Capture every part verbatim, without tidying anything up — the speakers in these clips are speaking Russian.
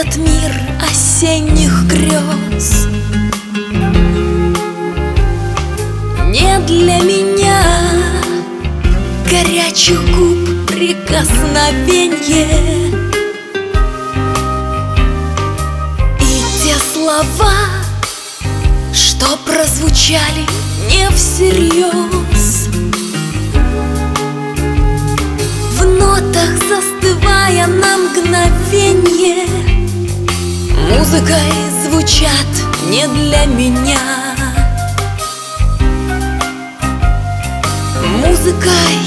этот мир осенних грез. Не для меня горячих губ прикосновенье и те слова, что прозвучали не всерьез. В нотах застывая на мгновенье, музыкой звучат не для меня. Музыкой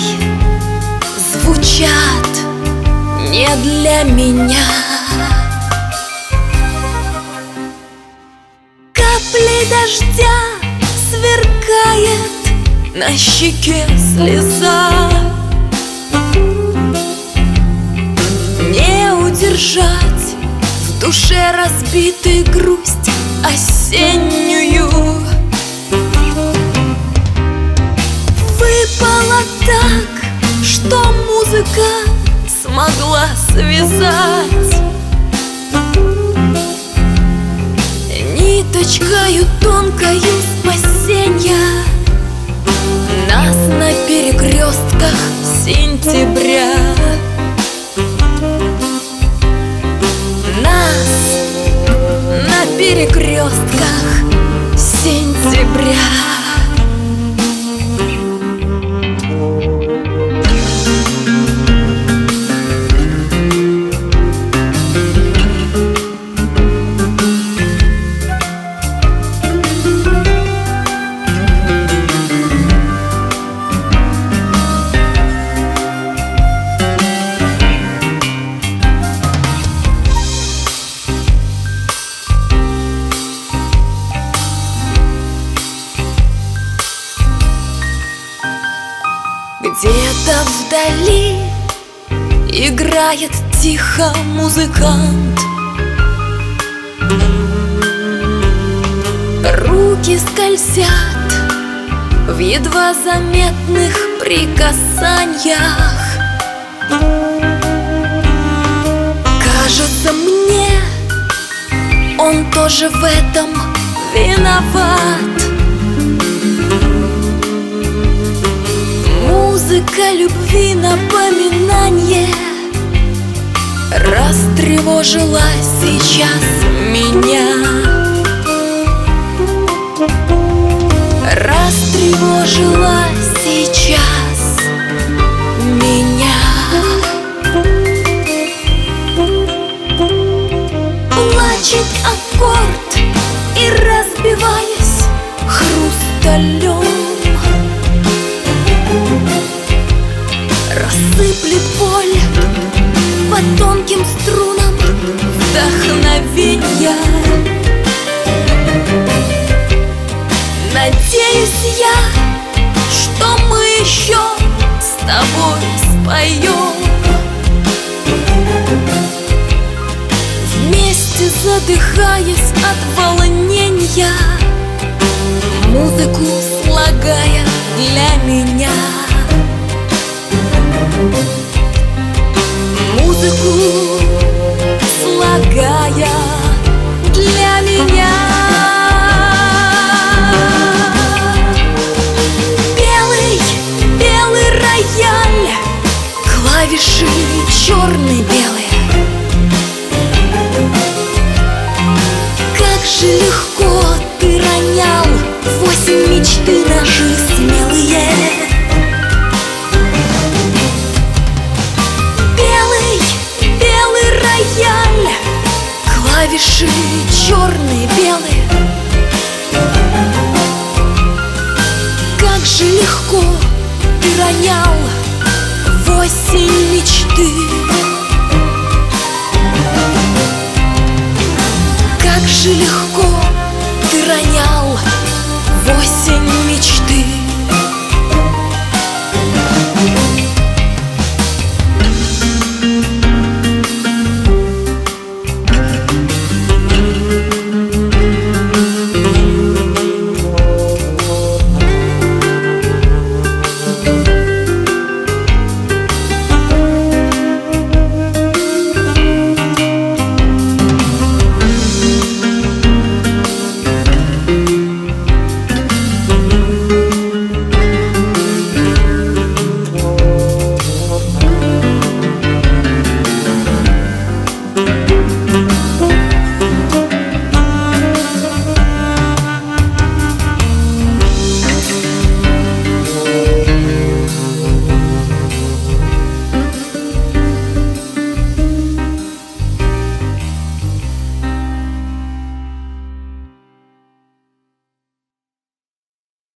звучат не для меня. Капли дождя сверкает на щеке слеза. Не удержать в душе разбитой грусть осеннюю. Выпало так, что музыка смогла связать ниточкою тонкою спасенья нас на перекрестках сентября. Нас на перекрестках сентября. Где-то вдали играет тихо музыкант. Руки скользят в едва заметных прикасаниях. Кажется мне, он тоже в этом виноват. Музыка любви напоминание растревожила сейчас меня. Растревожила сейчас меня. Плачет аккорд и, разбиваясь хрусталем, рассыплет боль по тонким струнам вдохновенья. Надеюсь я, что мы еще с тобой споем вместе, задыхаясь от волнения, музыку слагая для меня. Музыку слагая для меня. Белый, белый рояль, клавиши черно-белые. Как же легко ты ронял в осень мечты наши смелые. Клавиши черные, белые. Как же легко ты ронял в осень мечты. Как же легко ты ронял в осень мечты.